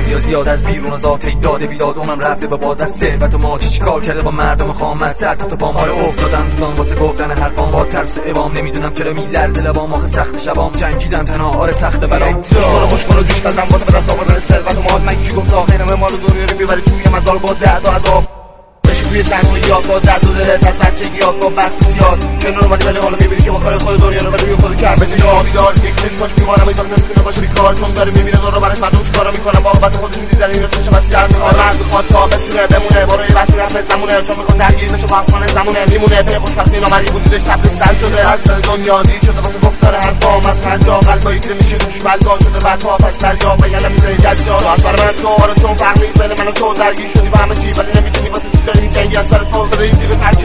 یا زیاد از بیرون از آتی داده بیداد اونم رفته به باد از ثروت و ما چی کار کرده با مردم خام از سر تا پا ما رو افتادم دیدم واسه گفتن حرفام با ترس و اوام نمیدونم چرا میلرزه لبام آخه سخت شبام جنگیدم تنها آره سخت بلام خوشگل دوست دادم واسه به دست آوردن ثروت و مال من کی گفت آخر ما رو دنیا رو میبری توی مزار با درد و عذاب توی تنهاییات با درد و دلت از بچگیات با بحث زیاد کنار اومدی ولی حالا میبینی که با کار خود دنیا رو روی خود کرد بچه شامی دار یک چشماش میمانم ایجاب نمیتونه باشه بیکار چون داره میبینه دور برش مردم چیکارا میکنن با عاقبت خودشون دیدن اینو چشم وصیت میخواد مرد میخواد تا بتونه بمونه برای وقتی رفت زمونه چون میخواد درگیر بشه با افغان زمونه میمونه پی خوشبختی نامردی وجودش تبلیغ سر شده از دنیا دیر شده واسه گفتار حرفام از هر جا قلبایی دیده میشه روش بلگاه شده برپا پس دریا بگن نمیذاری جا راست برای من تو آره چون فرق نیست بین من و تو درگیر شدی با همه چی ولی نمیتونی واسه چی داری میجنگی از سر تو ای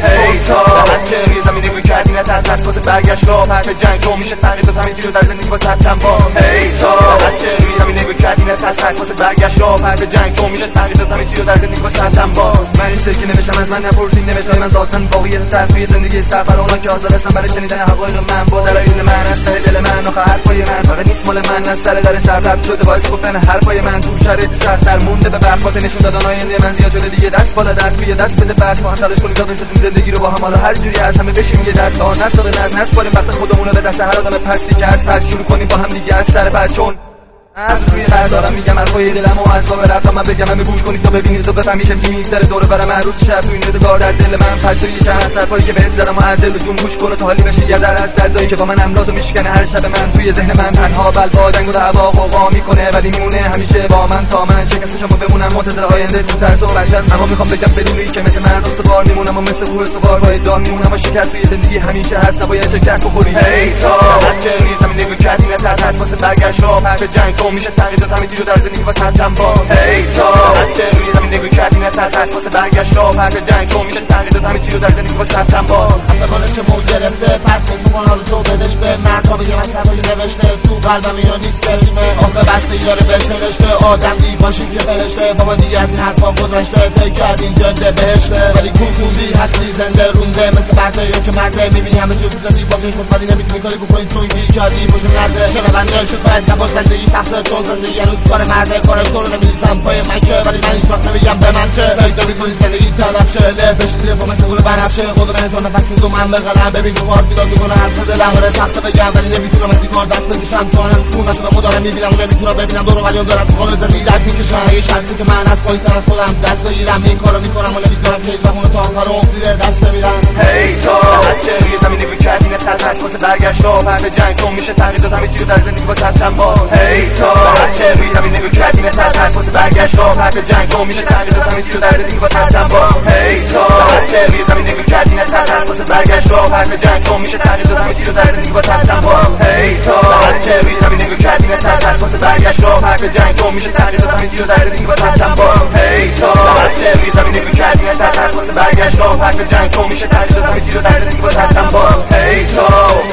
تا بچه روی زمین نگاه کردی نترس از واسه برگشت را حرف جنگ تو میشه تغییر داد همه چی رو در زندگی واسه حتم با ای تا بچه روی زمین نگاه کردی نترس از واسه برگشت را حرف جنگ تو میشه تغییر داد همه چی رو در زندگی واسه حتم با من این که نوشتم از من نپرسین نوشتم من ذاتن واقعیت تر توی زندگی سفر اونا که حاضر هستن برای شنیدن حقایق من با دلایل من از ته دل من آخه حرفای من فقط نیست مال من از سر در شهر رفت شده باعث گفتن حرفای من تو شرایط سخت در مونده به برخواست نشون دادن آینده من زیاد شده دیگه دست بالا دست بیا دست بده بس ما هم تلاش کنیم تا بسازیم زندگی رو با هم حالا هر جوری از همه بشیم یه دست آن نساق نسپاریم وقت خودمون رو به دست هر آدم پستی که از پس شروع کنیم با هم دیگه از سر پس چون از روی قدارم میگم حرفای دلم و از باب رفتم من بگم همه گوش کنید تا ببینید تا بفهمید چی میگذره دور برم هر روز شب توی نزگار در دل من پسری که از حرفایی که بهت زدم و از دل و جون گوش کنه تا حالی بشی یه ذره از دردایی که با من امراض میشکنه هر شب من توی ذهن من تنها بلوا دنگ و دعوا قوا میکنه ولی میمونه همیشه با من تا من شکستشم و بمونم منتظر آینده تو ترس و وحشت اما میخوام بگم بدونی که مثل من استوار میمونم و مثل او استوار با ادعا میمونم و شکست توی زندگی همیشه هست نباید شکست بخوری ای تا بچه روی زمین نگاه کردی نترس واسه برگشت را حرف جنگ تو میشه تغییر داد همه چی رو در زندگی واسه حتم با ای تا بچه روی زمین نگاه کردی نترس واسه برگشت را حرف جنگ تو میشه تغییر داد همه چی رو در زندگی واسه حتم با افغانش مو گرفته پس میخوام حالا تو بدش به من تا بگم از حرفای نوشته تو قلبم اینا نیست کرشمه آخه بسته داره به سرشته آدم دی باشی که فرشته بابا دیگه از این حرفا گذشته فکر کردین جاده بهشته ولی کنفوندی هستی زنده رونده مثل برده یا که مرده میبینی همه چی رو زدی با چشمت ولی نمیتونی کاری بکنی چون گیر کردی پشت نرده شنونده شد باید نباز زندگی سخته چون زندگی هنوز کار مرده کارش تو رو نمیریسم پای من که ولی من هیچ وقت نمیگم به من چه فکر میکنی زندگی تلف شه لبش زیر پا مثل گل بنفشه خدا به نتون نفس میدم من به قلم ببین تو باز بیدار میکنه حرف دلم آره سخته بگم ولی نمیتونم از این کار دست بکشم چون هنوز خون نشدم و دارم میبینم و نمیتونم ببینم دور و بریان دارم تو خانه زندگی درد میکشم یه شرطی که من از پایین تر از خودم دست بگیرم این کارو میکنم و نمیذارم که هیچ وقت اون تا آخرم زیر دست بمیرم هی تا بچه روی زمین نگاه کردی نترس واسه برگشت را حرف جنگ تو میشه تغییر داد همه چی رو در زندگی واسه حتم با هی تا بچه روی زمین نگاه کردی نترس واسه برگشت را حرف جنگ تو میشه تغییر داد همه چی رو در زندگی واسه حتم با هی تا بچه روی زمین نگاه کردی نترس واسه برگشت را حرف جنگ تو میشه تغییر داد همه چی رو در زندگی واسه حتم با هی تا بچه روی زمین نگاه کردی نترس واسه برگشت را حرف جنگ تو میشه تغییر داد همه چی رو در زندگی واسه حتم با هی تا بچه روی زمین نگاه کردی نترس واسه برگشت را حرف جنگ تو میشه تغییر داد همه چی رو در زندگی واسه حتم با هی تا